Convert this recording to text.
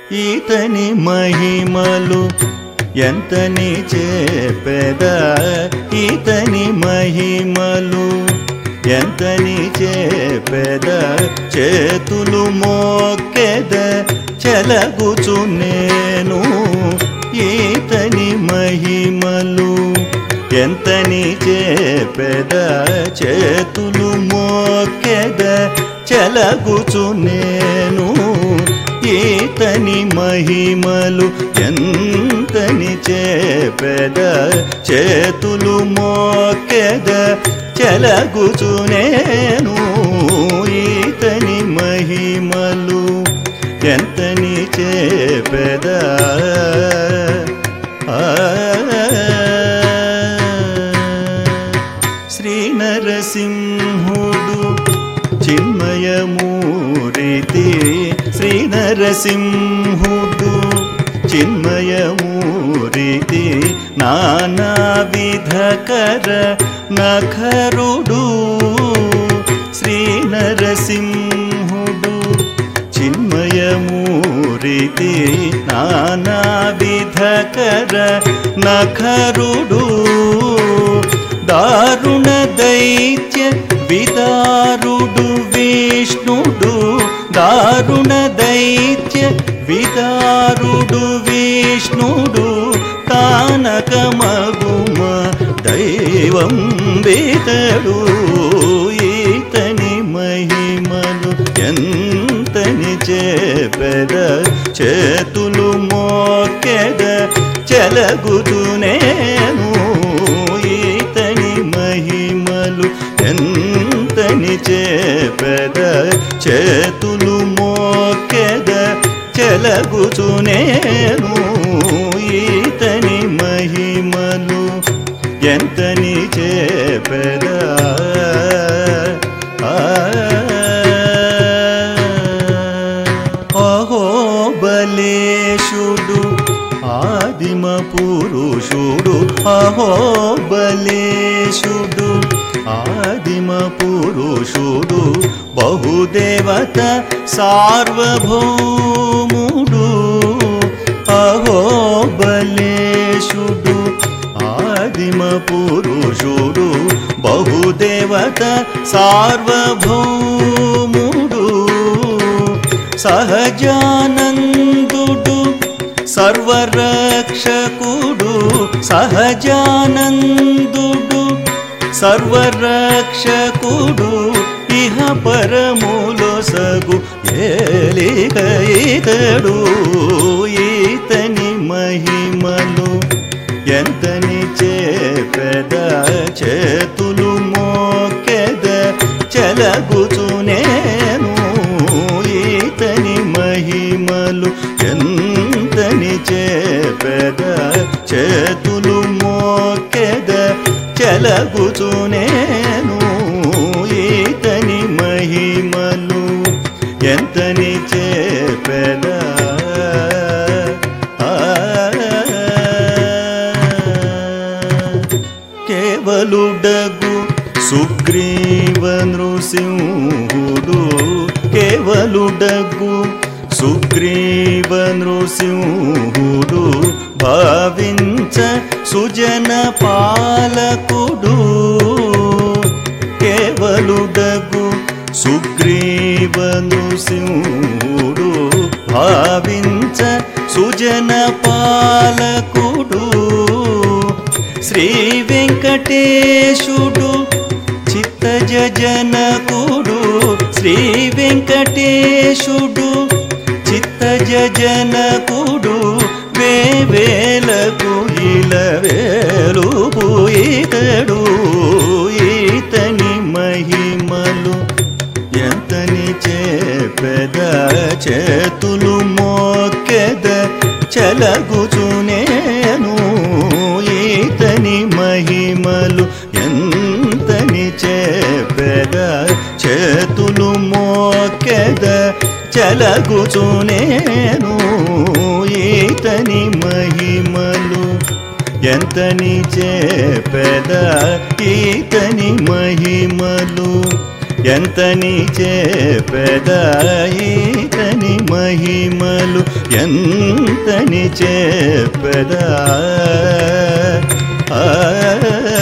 ఈతని మహిమలు ఎంతని చెప్పెద ఈతని మహిమలు ఎంతని చెప్పెద చేతులు మోక్కెద చెలగుచు నేను ఈతని మహిమలు ఎంతని చెప్పెద చేతులు మోక్కెద చెలగుచు నేను ఈతని మహిమలు ఎంతని చెప్పెద చేతులు మోక్కెద చెలగుచు నేను ఈతని మహిమలు ఎంతని చెప్పెద శ్రీ నరసింహుడు చిన్మయమూర్తి శ్రీ నరసింహుడు చిన్మయమూర్తి నానావిధకర నఖరుడు శ్రీ నరసింహుడు చిన్మయమూర్తి నానావిధకర నఖరుడు దారుణ దైత్య విదారుడు విష్ణుడు దారుణ దైత్య విదారుడు విష్ణుడు తానకమగుమ దైవం వేతడు ఈతని మహిమలు ఎంతని చెప్పెద చేతులు మోక్కెద చెలగుచు నేను ఈతని మహిమలు ఎంతని చెప్పెద చేతులు మోక్కెద చెలగుచు నేను ఈతని మహిమలు ఎంతని చెప్పెద అహోబలేశుడు ఆదిమ పురుషుడు అహోబలేశుడు ఆదిమ పురుషుడు బహుదేవత సార్వభౌముడు అహోబలేశుడు ఆదిమ పురుషుడు బహుదేవత సార్వభౌముడు సహజానందుడు సర్వరక్షకుడు సహజానందుడు సర్వరక్షకుడు ఇహ పరములో సగు ఏలిక ఈతడు ఈతని మహిమలు ఎంతని చెప్పెద చేతులు మోక్కెద చెలగుచు నేను ఈతని మహిమలు ఎంతని చెప్పెద చేతులు మోక్కెద చెలగుచు నేను ఈతని మహిమలు ఎంతని చెప్పెద కేవలుడగు సుగ్రీవ నృసింహుడు కేవలుడగు సుగ్రీవ నృసింహుడు భావించ సుజన పాలకుడు కేవలుడగు సుగ్రీవ నృసింహుడు భావించ సుజన పాలకుడు శ్రీ వెంకటేశుడు చిత్తజ జనకుడు శ్రీ వెంకటేశుడు చిత్తజ జనకుడు వేవేలకు ఇలవేలు ఈతడు ఈతని మహిమలు ఎంతని చెప్పెద చేతులు మోక్కెద చెలగుచు నేను ఈతని మహిమలు ఎంతని చెప్పెద చేతులు మోక్కెద చెలగుచు నేను ఈతని మహిమలు ఎంతని చెప్పెద ఈతని మహిమలు ఎంతని చెప్పెదా ఈతని మహిమలు ఎంతని చెప్పెదా